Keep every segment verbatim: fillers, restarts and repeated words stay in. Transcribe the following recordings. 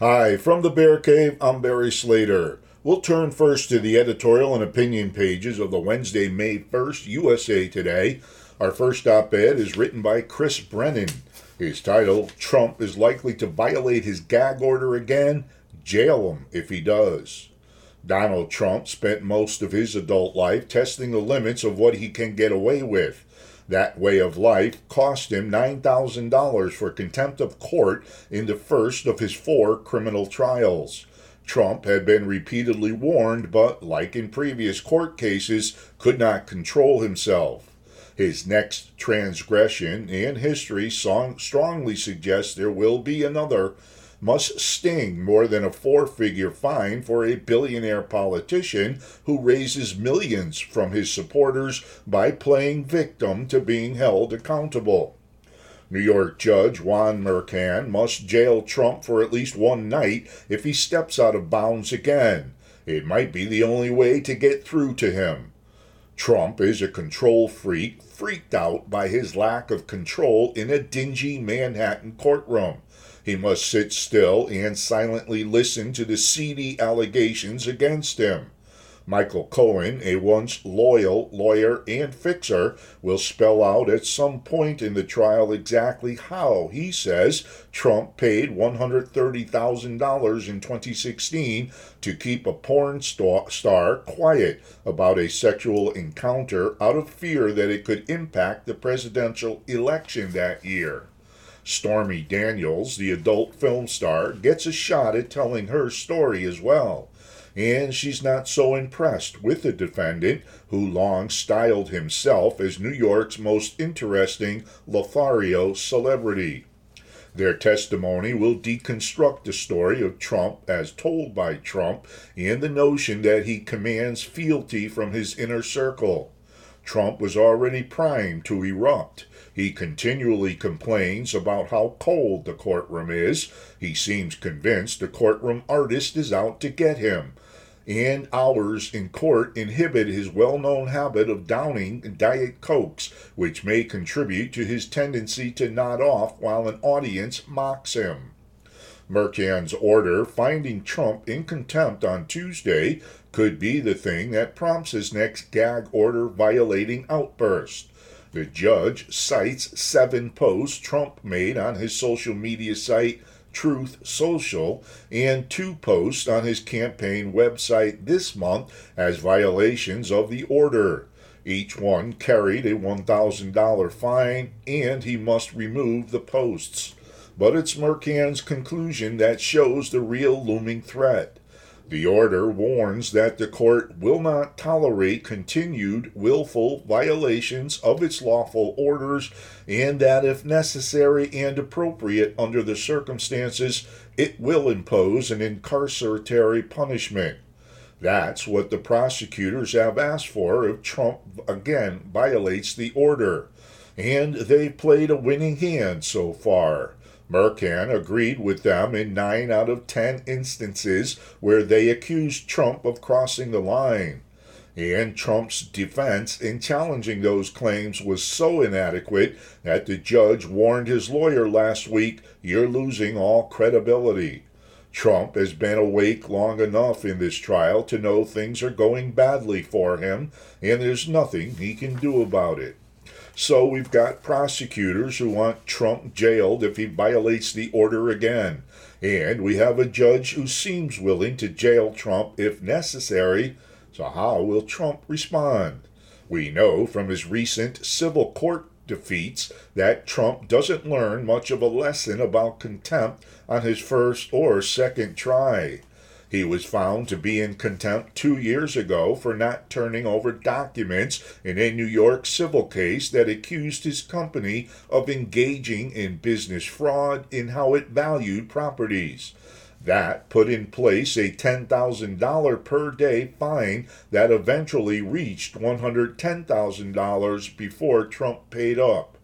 Hi, from the Bear Cave, I'm Barry Slater. We'll turn first to the editorial and opinion pages of the Wednesday, May first U S A Today. Our first op-ed is written by Chris Brennan. His title, Trump is likely to violate his gag order again. Jail him if he does. Donald Trump spent most of his adult life testing the limits of what he can get away with. That way of life cost him nine thousand dollars for contempt of court in the first of his four criminal trials. Trump had been repeatedly warned, but, like in previous court cases, could not control himself. His next transgression and history song strongly suggests there will be another. Must sting more than a four-figure fine for a billionaire politician who raises millions from his supporters by playing victim to being held accountable. New York Judge Juan Merchan must jail Trump for at least one night if he steps out of bounds again. It might be the only way to get through to him. Trump is a control freak, freaked out by his lack of control in a dingy Manhattan courtroom. He must sit still and silently listen to the seedy allegations against him. Michael Cohen, a once loyal lawyer and fixer, will spell out at some point in the trial exactly how, he says, Trump paid one hundred thirty thousand dollars in twenty sixteen to keep a porn star quiet about a sexual encounter out of fear that it could impact the presidential election that year. Stormy Daniels, the adult film star, gets a shot at telling her story as well. And she's not so impressed with the defendant, who long styled himself as New York's most interesting Lothario celebrity. Their testimony will deconstruct the story of Trump as told by Trump and the notion that he commands fealty from his inner circle. Trump was already primed to erupt. He continually complains about how cold the courtroom is. He seems convinced the courtroom artist is out to get him. And hours in court inhibit his well-known habit of downing Diet Cokes, which may contribute to his tendency to nod off while an audience mocks him. Merchan's order finding Trump in contempt on Tuesday could be the thing that prompts his next gag order violating outburst. The judge cites seven posts Trump made on his social media site, Truth Social, and two posts on his campaign website this month as violations of the order. Each one carried a one thousand dollars fine, and he must remove the posts. But it's Merchan's conclusion that shows the real looming threat. The order warns that the court will not tolerate continued willful violations of its lawful orders, and that if necessary and appropriate under the circumstances, it will impose an incarceratory punishment. That's what the prosecutors have asked for if Trump again violates the order. And they've played a winning hand so far. Merchan agreed with them in nine out of ten instances where they accused Trump of crossing the line. And Trump's defense in challenging those claims was so inadequate that the judge warned his lawyer last week, "You're losing all credibility." Trump has been awake long enough in this trial to know things are going badly for him, and there's nothing he can do about it. So we've got prosecutors who want Trump jailed if he violates the order again. And we have a judge who seems willing to jail Trump if necessary. So how will Trump respond? We know from his recent civil court defeats that Trump doesn't learn much of a lesson about contempt on his first or second try. He was found to be in contempt two years ago for not turning over documents in a New York civil case that accused his company of engaging in business fraud in how it valued properties. That put in place a ten thousand dollars per day fine that eventually reached one hundred ten thousand dollars before Trump paid up.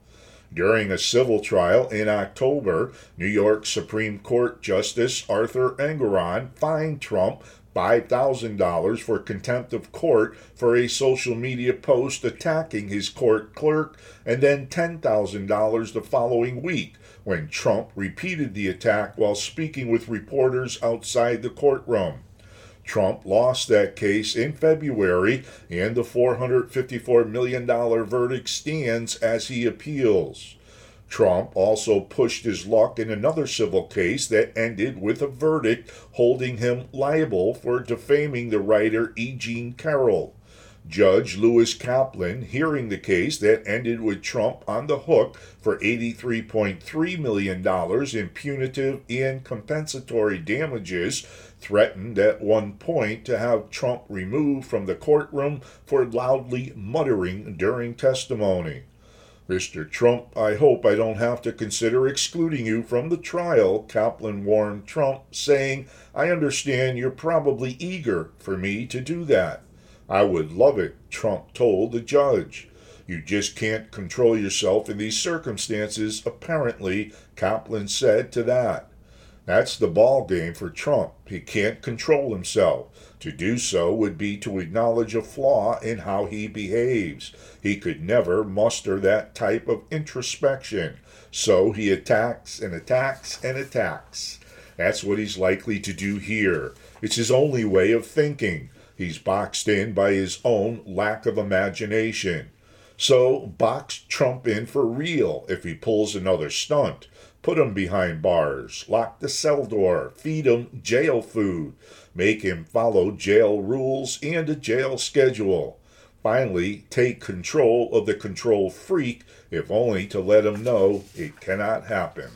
During a civil trial in October, New York Supreme Court Justice Arthur Engoron fined Trump five thousand dollars for contempt of court for a social media post attacking his court clerk, and then ten thousand dollars the following week when Trump repeated the attack while speaking with reporters outside the courtroom. Trump lost that case in February, and the four hundred fifty-four million dollars verdict stands as he appeals. Trump also pushed his luck in another civil case that ended with a verdict holding him liable for defaming the writer E. Jean Carroll. Judge Lewis Kaplan, hearing the case that ended with Trump on the hook for eighty-three point three million dollars in punitive and compensatory damages, threatened at one point to have Trump removed from the courtroom for loudly muttering during testimony. Mister Trump, I hope I don't have to consider excluding you from the trial, Kaplan warned Trump, saying, I understand you're probably eager for me to do that. I would love it, Trump told the judge. You just can't control yourself in these circumstances, apparently, Kaplan said to that. That's the ball game for Trump. He can't control himself. To do so would be to acknowledge a flaw in how he behaves. He could never muster that type of introspection. So he attacks and attacks and attacks. That's what he's likely to do here. It's his only way of thinking. He's boxed in by his own lack of imagination. So box Trump in for real if he pulls another stunt. Put him behind bars, lock the cell door, feed him jail food, make him follow jail rules and a jail schedule. Finally, take control of the control freak, if only to let him know it cannot happen.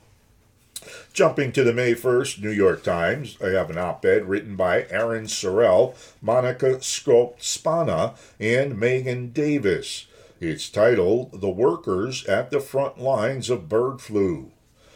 Jumping to the May first New York Times, I have an op-ed written by Aaron Sorrell, Monica Skop-Spana, and Megan Davis. It's titled, The Workers at the Front Lines of Bird Flu.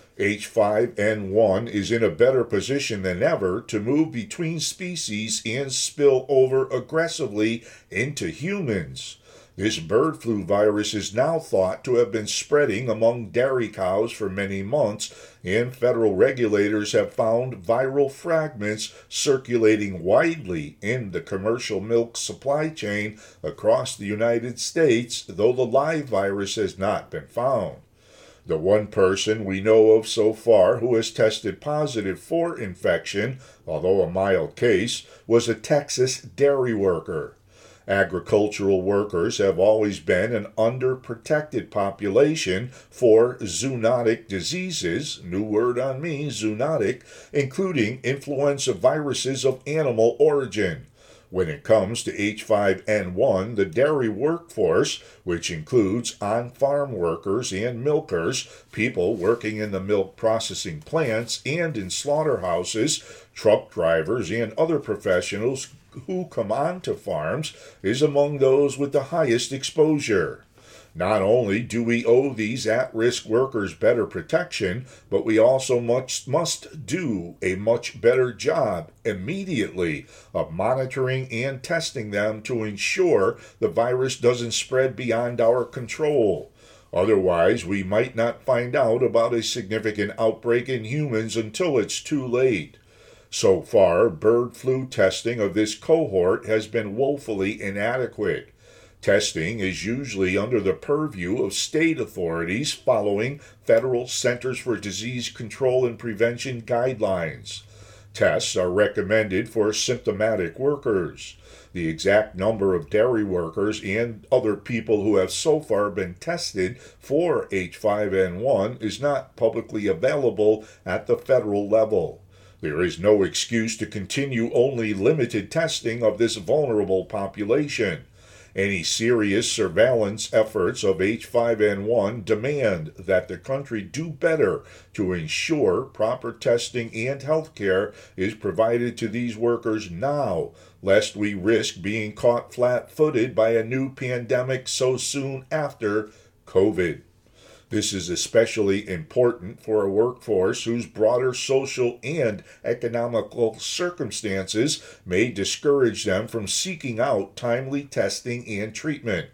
H five N one is in a better position than ever to move between species and spill over aggressively into humans. This bird flu virus is now thought to have been spreading among dairy cows for many months, and federal regulators have found viral fragments circulating widely in the commercial milk supply chain across the United States, though the live virus has not been found. The one person we know of so far who has tested positive for infection, although a mild case, was a Texas dairy worker. Agricultural workers have always been an underprotected population for zoonotic diseases, new word on me, zoonotic, including influenza viruses of animal origin. When it comes to H five N one, the dairy workforce, which includes on-farm workers and milkers, people working in the milk processing plants and in slaughterhouses, truck drivers, and other professionals who come onto farms, is among those with the highest exposure. Not only do we owe these at-risk workers better protection, but we also much, must do a much better job immediately of monitoring and testing them to ensure the virus doesn't spread beyond our control. Otherwise, we might not find out about a significant outbreak in humans until it's too late. So far, bird flu testing of this cohort has been woefully inadequate. Testing is usually under the purview of state authorities following Federal Centers for Disease Control and Prevention guidelines. Tests are recommended for symptomatic workers. The exact number of dairy workers and other people who have so far been tested for H five N one is not publicly available at the federal level. There is no excuse to continue only limited testing of this vulnerable population. Any serious surveillance efforts of H five N one demand that the country do better to ensure proper testing and health care is provided to these workers now, lest we risk being caught flat-footed by a new pandemic so soon after COVID. This is especially important for a workforce whose broader social and economical circumstances may discourage them from seeking out timely testing and treatment.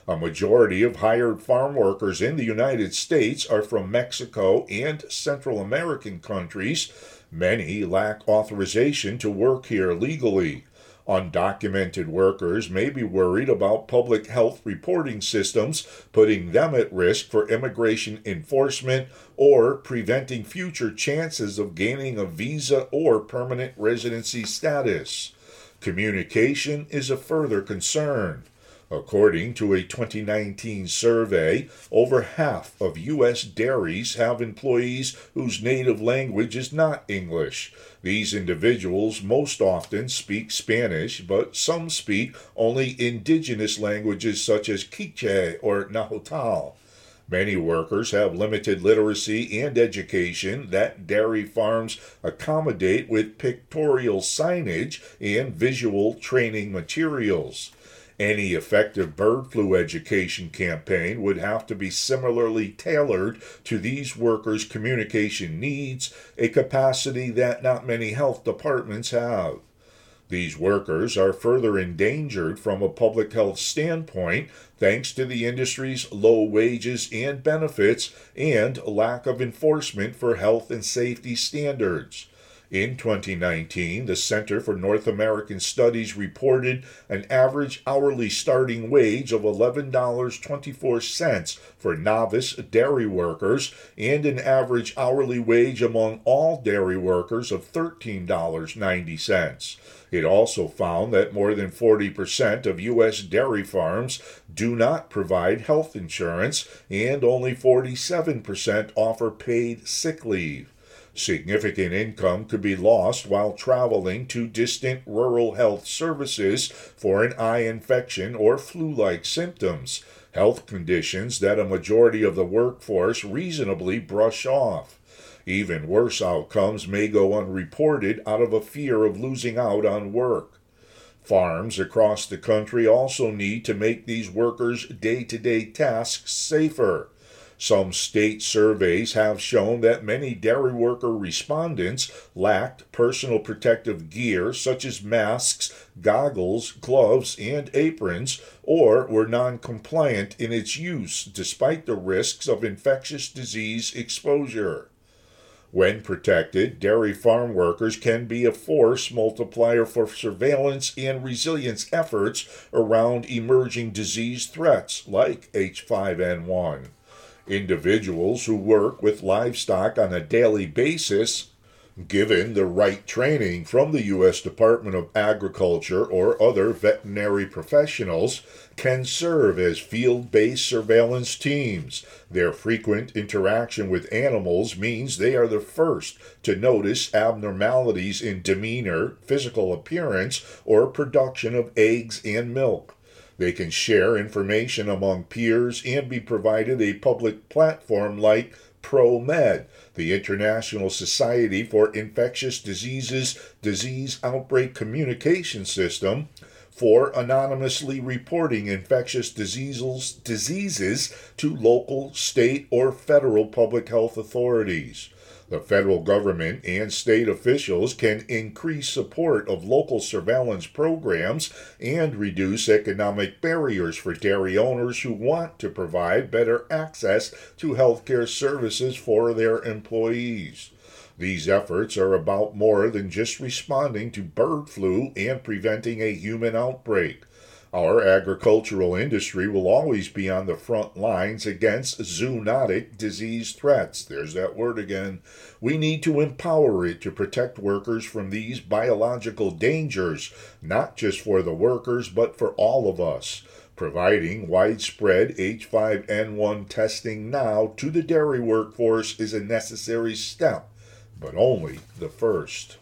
A majority of hired farm workers in the United States are from Mexico and Central American countries. Many lack authorization to work here legally. Undocumented workers may be worried about public health reporting systems, putting them at risk for immigration enforcement or preventing future chances of gaining a visa or permanent residency status. Communication is a further concern. According to a twenty nineteen survey, over half of U S dairies have employees whose native language is not English. These individuals most often speak Spanish, but some speak only indigenous languages such as Quiche or Nahuatl. Many workers have limited literacy and education that dairy farms accommodate with pictorial signage and visual training materials. Any effective bird flu education campaign would have to be similarly tailored to these workers' communication needs, a capacity that not many health departments have. These workers are further endangered from a public health standpoint thanks to the industry's low wages and benefits and lack of enforcement for health and safety standards. In twenty nineteen, the Center for North American Studies reported an average hourly starting wage of eleven dollars and twenty-four cents for novice dairy workers and an average hourly wage among all dairy workers of thirteen dollars and ninety cents. It also found that more than forty percent of U S dairy farms do not provide health insurance and only forty-seven percent offer paid sick leave. Significant income could be lost while traveling to distant rural health services for an eye infection or flu-like symptoms, health conditions that a majority of the workforce reasonably brush off. Even worse outcomes may go unreported out of a fear of losing out on work. Farms across the country also need to make these workers' day-to-day tasks safer. Some state surveys have shown that many dairy worker respondents lacked personal protective gear such as masks, goggles, gloves, and aprons, or were non-compliant in its use despite the risks of infectious disease exposure. When protected, dairy farm workers can be a force multiplier for surveillance and resilience efforts around emerging disease threats like H five N one. Individuals who work with livestock on a daily basis, given the right training from the U S Department of Agriculture or other veterinary professionals, can serve as field-based surveillance teams. Their frequent interaction with animals means they are the first to notice abnormalities in demeanor, physical appearance, or production of eggs and milk. They can share information among peers and be provided a public platform like ProMed, the International Society for Infectious Diseases Disease Outbreak Communication System, for anonymously reporting infectious diseases, diseases to local, state, or federal public health authorities. The federal government and state officials can increase support of local surveillance programs and reduce economic barriers for dairy owners who want to provide better access to healthcare services for their employees. These efforts are about more than just responding to bird flu and preventing a human outbreak. Our agricultural industry will always be on the front lines against zoonotic disease threats. There's that word again. We need to empower it to protect workers from these biological dangers, not just for the workers, but for all of us. Providing widespread H five N one testing now to the dairy workforce is a necessary step, but only the first.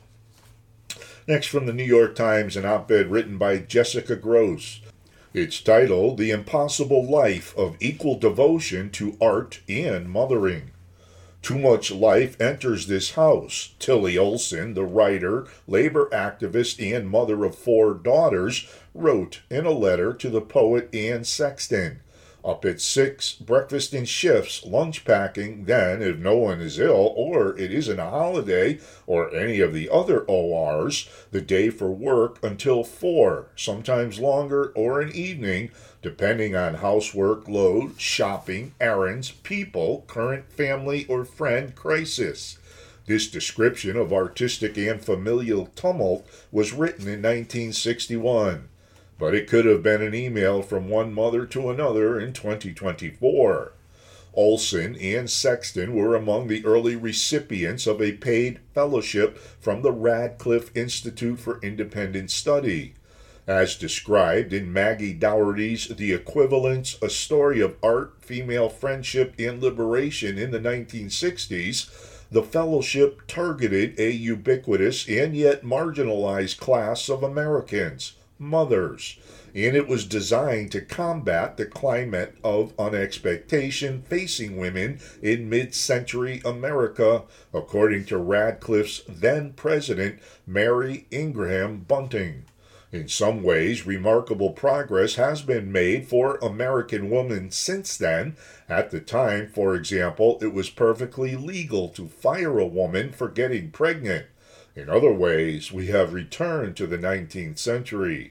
Next, from the New York Times, an op-ed written by Jessica Gross. It's titled, The Impossible Life of Equal Devotion to Art and Mothering. Too much life enters this house, Tilly Olson, the writer, labor activist, and mother of four daughters, wrote in a letter to the poet Anne Sexton. Up at six, breakfast in shifts, lunch packing, then, if no one is ill or it isn't a holiday or any of the other O Rs, the day for work until four, sometimes longer or an evening, depending on housework load, shopping, errands, people, current family or friend crisis. This description of artistic and familial tumult was written in nineteen sixty-one. But it could have been an email from one mother to another in twenty twenty-four. Olson and Sexton were among the early recipients of a paid fellowship from the Radcliffe Institute for Independent Study. As described in Maggie Dougherty's The Equivalents, A Story of Art, Female Friendship, and Liberation in the nineteen sixties, the fellowship targeted a ubiquitous and yet marginalized class of Americans, mothers, and it was designed to combat the climate of unexpectation facing women in mid-century America, according to Radcliffe's then-president, Mary Ingraham Bunting. In some ways, remarkable progress has been made for American women since then. At the time, for example, it was perfectly legal to fire a woman for getting pregnant. In other ways, we have returned to the nineteenth century.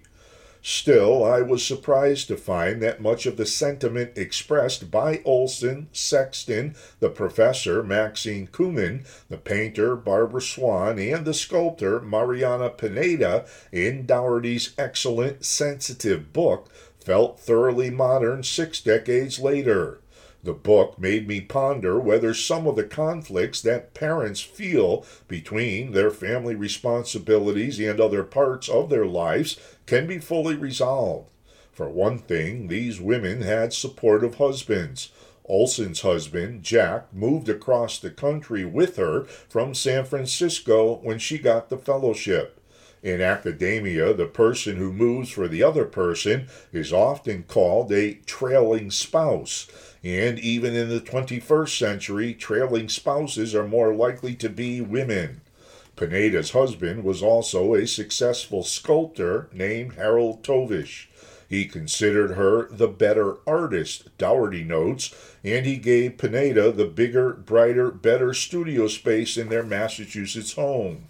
Still, I was surprised to find that much of the sentiment expressed by Olson, Sexton, the professor Maxine Kumin, the painter Barbara Swan, and the sculptor Mariana Pineda in Dougherty's excellent, sensitive book felt thoroughly modern six decades later. The book made me ponder whether some of the conflicts that parents feel between their family responsibilities and other parts of their lives can be fully resolved. For one thing, these women had supportive husbands. Olson's husband, Jack, moved across the country with her from San Francisco when she got the fellowship. In academia, the person who moves for the other person is often called a trailing spouse. And even in the twenty-first century, trailing spouses are more likely to be women. Pineda's husband was also a successful sculptor named Harold Tovish. He considered her the better artist, Dougherty notes, and he gave Pineda the bigger, brighter, better studio space in their Massachusetts home.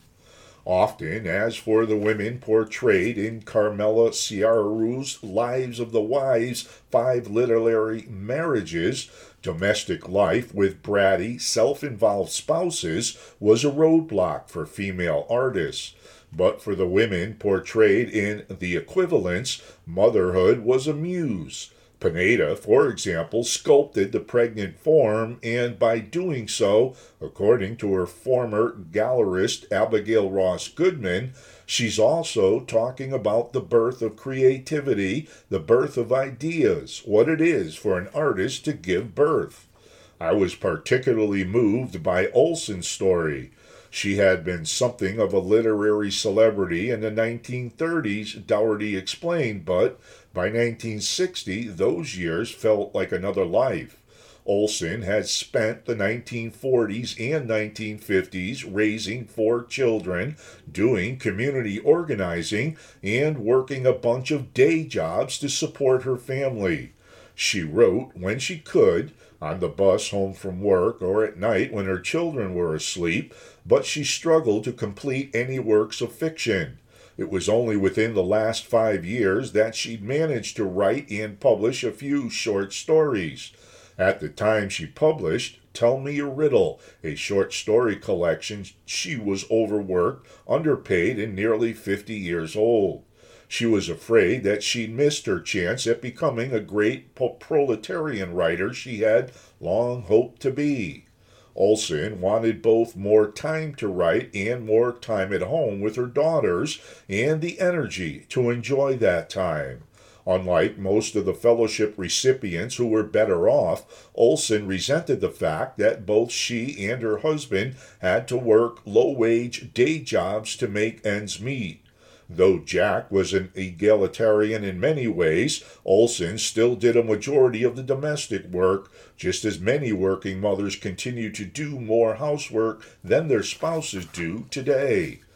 Often, as for the women portrayed in Carmela Ciaru's Lives of the Wives, Five Literary Marriages, domestic life with bratty, self-involved spouses was a roadblock for female artists. But for the women portrayed in The Equivalents, motherhood was a muse. Pineda, for example, sculpted the pregnant form, and by doing so, according to her former gallerist Abigail Ross Goodman, she's also talking about the birth of creativity, the birth of ideas, what it is for an artist to give birth. I was particularly moved by Olson's story. She had been something of a literary celebrity in the nineteen thirties, Dougherty explained, but by nineteen sixty, those years felt like another life. Olson had spent the nineteen forties and nineteen fifties raising four children, doing community organizing, and working a bunch of day jobs to support her family. She wrote when she could, on the bus home from work or at night when her children were asleep, but she struggled to complete any works of fiction. It was only within the last five years that she'd managed to write and publish a few short stories. At the time she published Tell Me a Riddle, a short story collection, she was overworked, underpaid, and nearly fifty years old. She was afraid that she'd missed her chance at becoming a great proletarian writer she had long hoped to be. Olson wanted both more time to write and more time at home with her daughters and the energy to enjoy that time. Unlike most of the fellowship recipients who were better off, Olson resented the fact that both she and her husband had to work low-wage day jobs to make ends meet. Though Jack was an egalitarian in many ways, Olson still did a majority of the domestic work, just as many working mothers continue to do more housework than their spouses do today.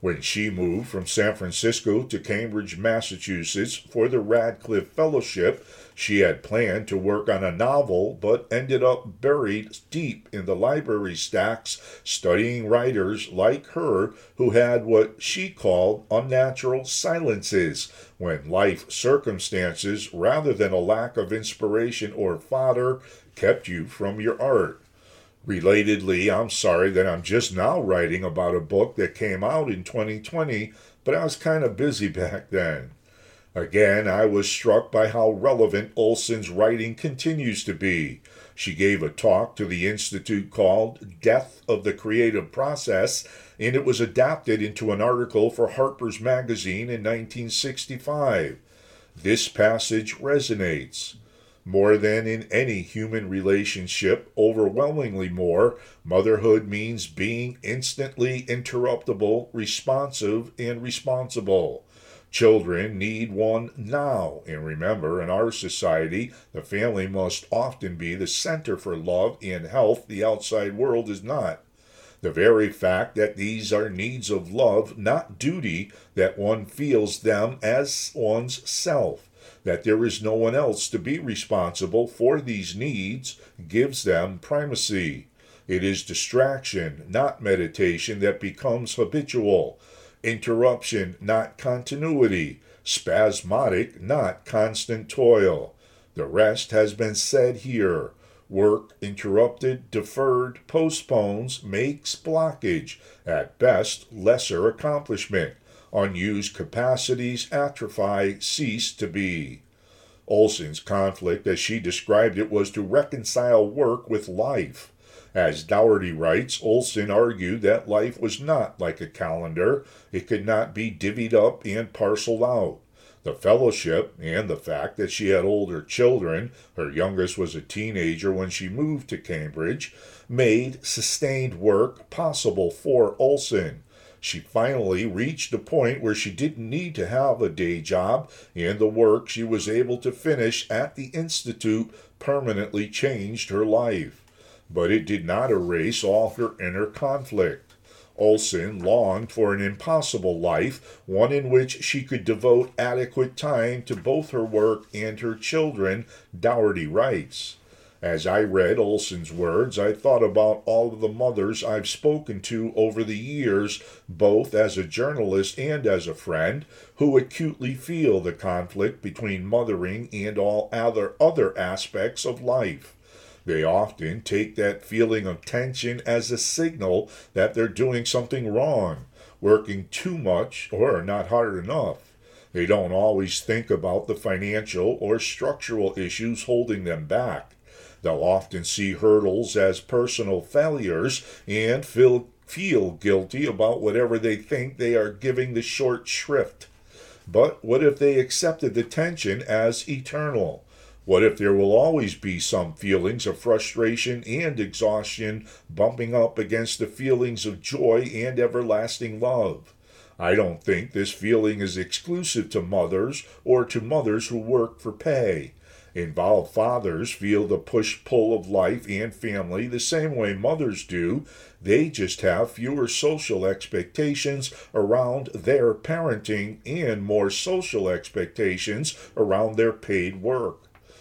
When she moved from San Francisco to Cambridge, Massachusetts for the Radcliffe Fellowship, she had planned to work on a novel, but ended up buried deep in the library stacks studying writers like her who had what she called unnatural silences when life circumstances, rather than a lack of inspiration or fodder, kept you from your art. Relatedly, I'm sorry that I'm just now writing about a book that came out in twenty twenty, but I was kind of busy back then. Again, I was struck by how relevant Olson's writing continues to be. She gave a talk to the Institute called Death of the Creative Process, and it was adapted into an article for Harper's Magazine in nineteen sixty-five. This passage resonates. More than in any human relationship, overwhelmingly more, motherhood means being instantly interruptible, responsive, and responsible. Children need one now, and remember, in our society, the family must often be the center for love and health. The outside world is not. The very fact that these are needs of love, not duty, that one feels them as one's self, that there is no one else to be responsible for these needs, gives them primacy. It is distraction, not meditation, that becomes habitual. Interruption, not continuity. Spasmodic, not constant toil. The rest has been said here. Work interrupted, deferred, postpones, makes blockage. At best, lesser accomplishment. Unused capacities atrophy, cease to be. Olson's conflict, as she described it, was to reconcile work with life. As Dougherty writes, Olson argued that life was not like a calendar. It could not be divvied up and parceled out. The fellowship, and the fact that she had older children, her youngest was a teenager when she moved to Cambridge, made sustained work possible for Olson. She finally reached a point where she didn't need to have a day job, and the work she was able to finish at the Institute permanently changed her life. But it did not erase all her inner conflict. Olson longed for an impossible life, one in which she could devote adequate time to both her work and her children, Dougherty writes. As I read Olson's words, I thought about all of the mothers I've spoken to over the years, both as a journalist and as a friend, who acutely feel the conflict between mothering and all other, other aspects of life. They often take that feeling of tension as a signal that they're doing something wrong, working too much or not hard enough. They don't always think about the financial or structural issues holding them back. They'll often see hurdles as personal failures and feel, feel guilty about whatever they think they are giving the short shrift. But what if they accepted the tension as eternal? What if there will always be some feelings of frustration and exhaustion bumping up against the feelings of joy and everlasting love? I don't think this feeling is exclusive to mothers or to mothers who work for pay. Involved fathers feel the push-pull of life and family the same way mothers do. They just have fewer social expectations around their parenting and more social expectations around their paid work.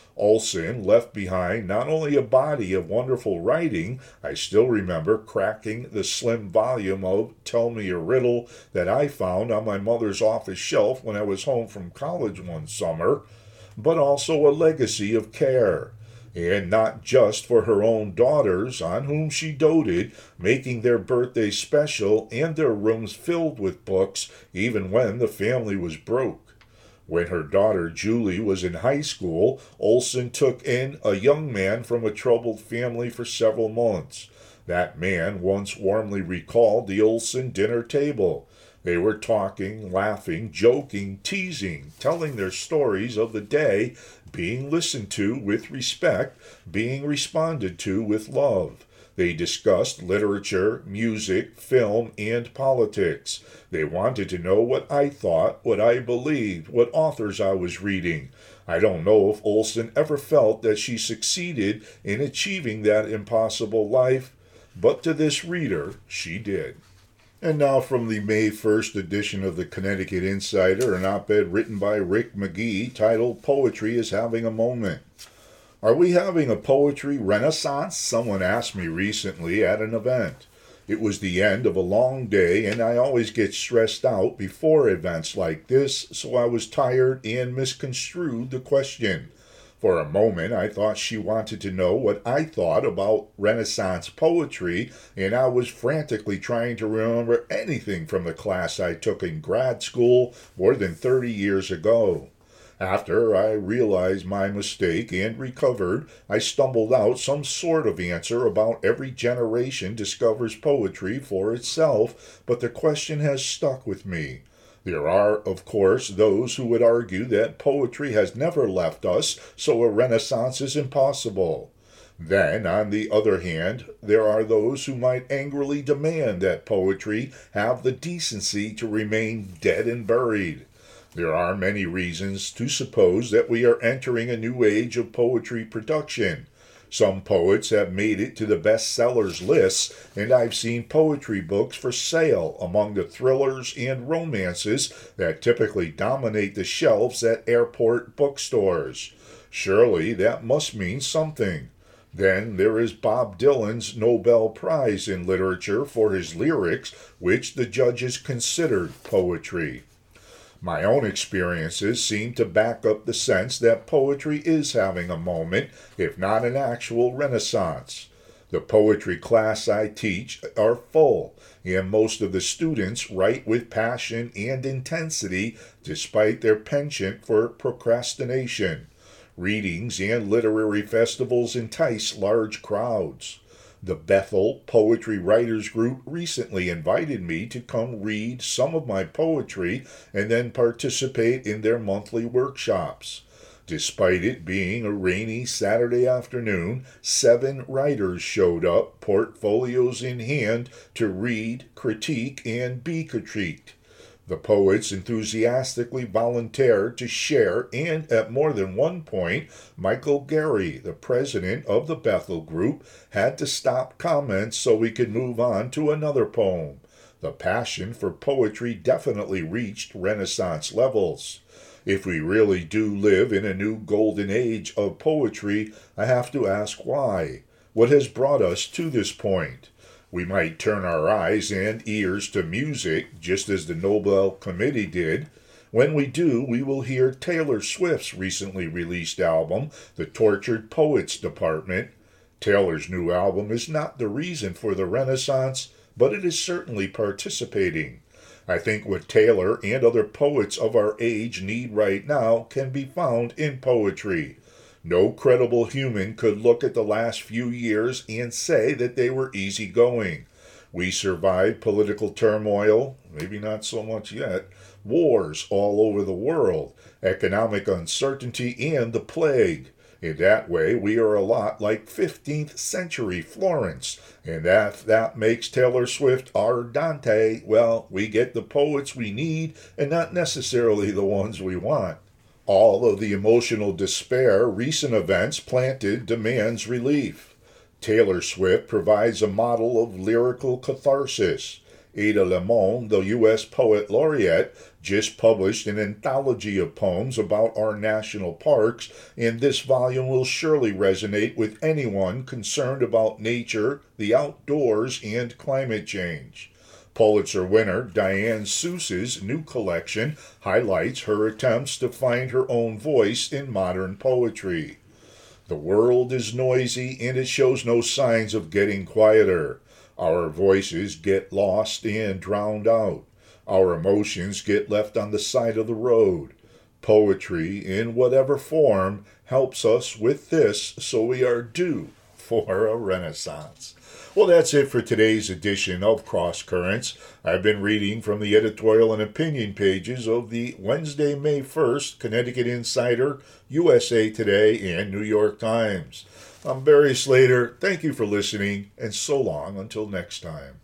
Olson left behind not only a body of wonderful writing, I still remember cracking the slim volume of Tell Me a Riddle that I found on my mother's office shelf when I was home from college one summer, but also a legacy of care, and not just for her own daughters, on whom she doted, making their birthdays special and their rooms filled with books, even when the family was broke. When her daughter Julie was in high school, Olson took in a young man from a troubled family for several months. That man once warmly recalled the Olson dinner table. They were talking, laughing, joking, teasing, telling their stories of the day, being listened to with respect, being responded to with love. They discussed literature, music, film, and politics. They wanted to know what I thought, what I believed, what authors I was reading. I don't know if Olson ever felt that she succeeded in achieving that impossible life, but to this reader, she did. And now from the May first edition of the Connecticut Insider, an op-ed written by Rick McGee titled "Poetry is Having a Moment." Are we having a poetry renaissance? Someone asked me recently at an event. It was the end of a long day, and I always get stressed out before events like this, so I was tired and misconstrued the question. For a moment, I thought she wanted to know what I thought about Renaissance poetry, and I was frantically trying to remember anything from the class I took in grad school more than thirty years ago. After I realized my mistake and recovered, I stumbled out some sort of answer about every generation discovers poetry for itself, but the question has stuck with me. There are, of course, those who would argue that poetry has never left us, so a renaissance is impossible. Then, on the other hand, there are those who might angrily demand that poetry have the decency to remain dead and buried. There are many reasons to suppose that we are entering a new age of poetry production. Some poets have made it to the bestsellers lists, and I've seen poetry books for sale among the thrillers and romances that typically dominate the shelves at airport bookstores. Surely that must mean something. Then there is Bob Dylan's Nobel Prize in Literature for his lyrics, which the judges considered poetry. My own experiences seem to back up the sense that poetry is having a moment, if not an actual renaissance. The poetry class I teach are full, and most of the students write with passion and intensity despite their penchant for procrastination. Readings and literary festivals entice large crowds. The Bethel Poetry Writers Group recently invited me to come read some of my poetry and then participate in their monthly workshops. Despite it being a rainy Saturday afternoon, seven writers showed up, portfolios in hand, to read, critique, and be critiqued. The poets enthusiastically volunteered to share, and at more than one point, Michael Gary, the president of the Bethel Group, had to stop comments so we could move on to another poem. The passion for poetry definitely reached Renaissance levels. If we really do live in a new golden age of poetry, I have to ask why. What has brought us to this point? We might turn our eyes and ears to music, just as the Nobel Committee did. When we do, we will hear Taylor Swift's recently released album, The Tortured Poets Department. Taylor's new album is not the reason for the Renaissance, but it is certainly participating. I think what Taylor and other poets of our age need right now can be found in poetry. No credible human could look at the last few years and say that they were easygoing. We survived political turmoil, maybe not so much yet, wars all over the world, economic uncertainty, and the plague. In that way, we are a lot like fifteenth century Florence, and if that makes Taylor Swift our Dante, well, we get the poets we need and not necessarily the ones we want. All of the emotional despair recent events planted demands relief. Taylor Swift provides a model of lyrical catharsis. Ada Limon, the U S Poet Laureate, just published an anthology of poems about our national parks, and this volume will surely resonate with anyone concerned about nature, the outdoors, and climate change. Pulitzer winner Diane Seuss's new collection highlights her attempts to find her own voice in modern poetry. The world is noisy and it shows no signs of getting quieter. Our voices get lost and drowned out. Our emotions get left on the side of the road. Poetry, in whatever form, helps us with this, so we are due for a renaissance. Well, that's it for today's edition of Cross Currents. I've been reading from the editorial and opinion pages of the Wednesday, May first Connecticut Insider, U S A Today, and New York Times. I'm Barry Slater. Thank you for listening, and so long until next time.